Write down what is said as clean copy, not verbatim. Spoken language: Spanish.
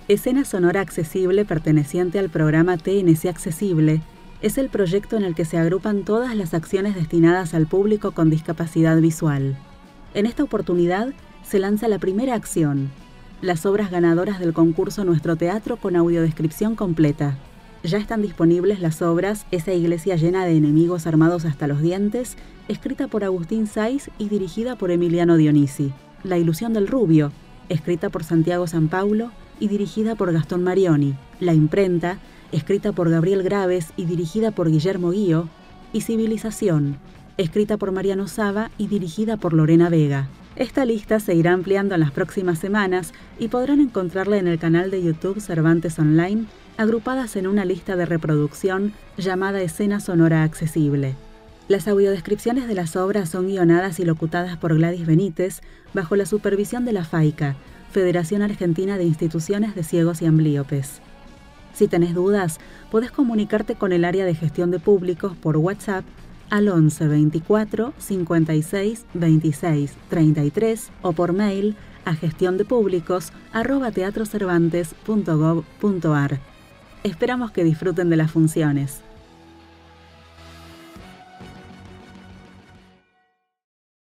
Escena Sonora Accesible, perteneciente al programa TNC Accesible, es el proyecto en el que se agrupan todas las acciones destinadas al público con discapacidad visual. En esta oportunidad se lanza la primera acción, las obras ganadoras del concurso Nuestro Teatro con audiodescripción completa. Ya están disponibles las obras Esa iglesia llena de enemigos armados hasta los dientes, escrita por Agustín Saiz y dirigida por Emiliano Dionisi. La ilusión del rubio, escrita por Santiago Sanpaulo y dirigida por Gastón Marioni. La imprenta, escrita por Gabriel Graves y dirigida por Guillermo Guío. Y Civilización, escrita por Mariano Saba y dirigida por Lorena Vega. Esta lista se irá ampliando en las próximas semanas y podrán encontrarla en el canal de YouTube Cervantes Online, agrupadas en una lista de reproducción llamada Escena Sonora Accesible. Las audiodescripciones de las obras son guionadas y locutadas por Gladys Benítez bajo la supervisión de la FAICA, Federación Argentina de Instituciones de Ciegos y Amblíopes. Si tenés dudas, podés comunicarte con el área de gestión de públicos por WhatsApp al 11 24 56 26 33 o por mail a gestiondepúblicos@teatrocervantes.gov.ar. Esperamos que disfruten de las funciones.